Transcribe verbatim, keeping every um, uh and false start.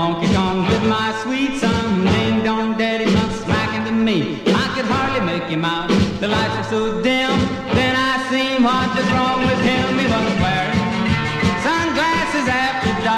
honky tonk with my sweet son. Ding dong, daddy comes smacking to me. I could hardly make him out. The lights are so dim. Then I seen what is wrong with him. He was